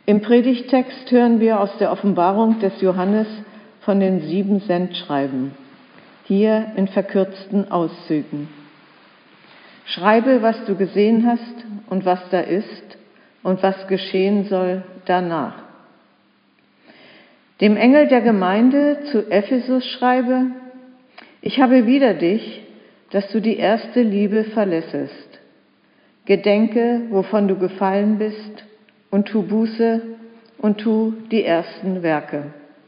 Im Predigtext hören wir aus der Offenbarung des Johannes von den 7 Sendschreiben, hier in verkürzten Auszügen. Schreibe, was du gesehen hast und was da ist und was geschehen soll danach. Dem Engel der Gemeinde zu Ephesus schreibe: Ich habe wider dich, dass du die erste Liebe verlässest. Gedenke, wovon du gefallen bist, und tu Buße und tu die ersten Werke.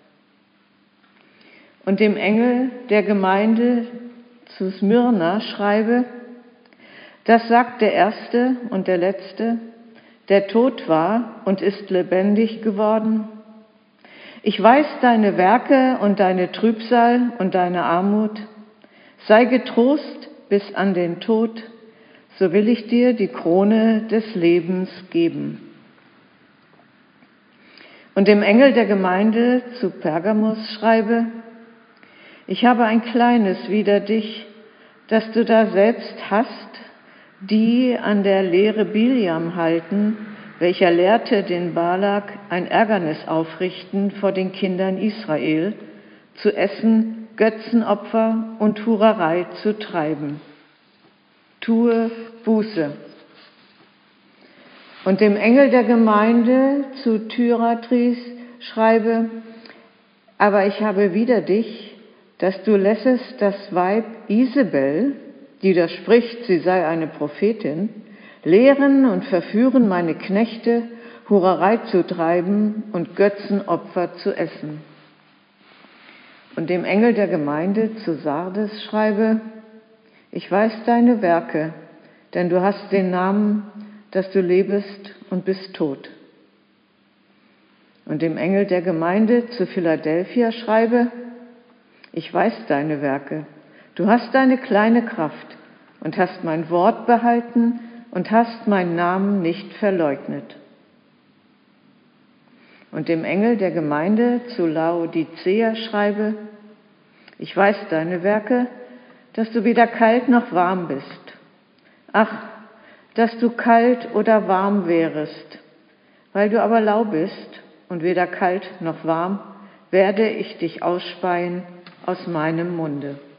Und dem Engel der Gemeinde zu Smyrna schreibe: Das sagt der Erste und der Letzte, der tot war und ist lebendig geworden. Ich weiß deine Werke und deine Trübsal und deine Armut. Sei getrost bis an den Tod, so will ich dir die Krone des Lebens geben. Und dem Engel der Gemeinde zu Pergamos schreibe: Ich habe ein Kleines wider dich, dass du da selbst hast, die an der Lehre Biliam halten, welcher lehrte den Balak, ein Ärgernis aufrichten vor den Kindern Israel, zu essen Götzenopfer und Hurerei zu treiben. Tue Buße. Und dem Engel der Gemeinde zu Thyatira schreibe: Aber ich habe wider dich, dass du lässest das Weib Isabel, die da spricht, sie sei eine Prophetin, lehren und verführen meine Knechte, Hurerei zu treiben und Götzenopfer zu essen. Und dem Engel der Gemeinde zu Sardes schreibe: Ich weiß deine Werke, denn du hast den Namen, dass du lebest und bist tot. Und dem Engel der Gemeinde zu Philadelphia schreibe: Ich weiß deine Werke, du hast deine kleine Kraft und hast mein Wort behalten und hast meinen Namen nicht verleugnet. Und dem Engel der Gemeinde zu Laodicea schreibe: Ich weiß deine Werke, dass du weder kalt noch warm bist. Ach, dass du kalt oder warm wärest. Weil du aber lau bist und weder kalt noch warm, werde ich dich ausspeien aus meinem Munde.